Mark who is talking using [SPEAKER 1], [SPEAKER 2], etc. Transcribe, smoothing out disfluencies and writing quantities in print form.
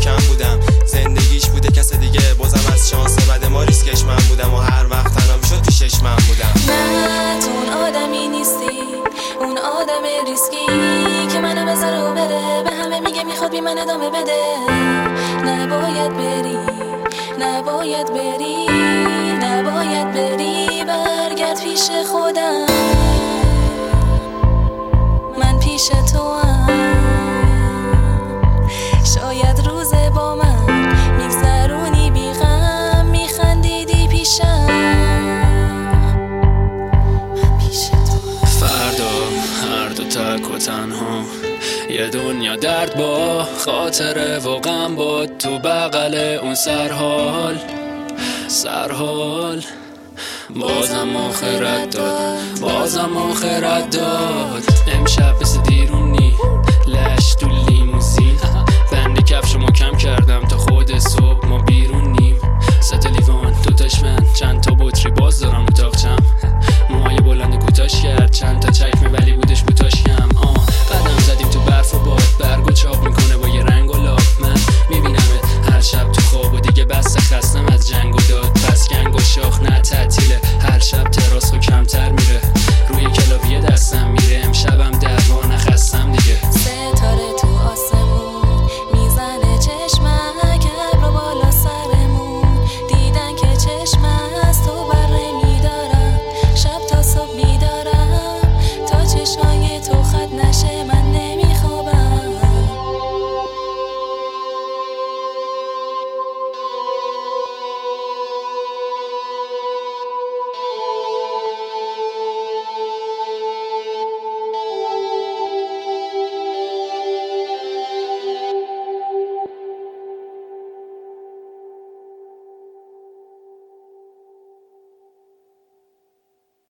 [SPEAKER 1] محکم بودم. زندگیش بوده کس دیگه، بازم از شانس بد ما ریسکش من بودم و هر وقت تنها میشد پیشش من بودم.
[SPEAKER 2] نه تو اون آدمی نیستی، اون آدم ریسکی که منو بذاره و بره، به همه میگه میخواد بی من ادامه بده. نباید بری، نباید بری، نباید بری، برگرد پیش خودم، من پیش تو هم. شاید روزه با من میگذرونی بی غم، میخندیدی پیشم، من پیش تو.
[SPEAKER 3] فردا هر دو تک و تنها، یه دنیا درد با خاطره و غم با، تو بغل اون سرحال بازم آخرت داد، بازم آخرت داد. امشب مثل دیرونی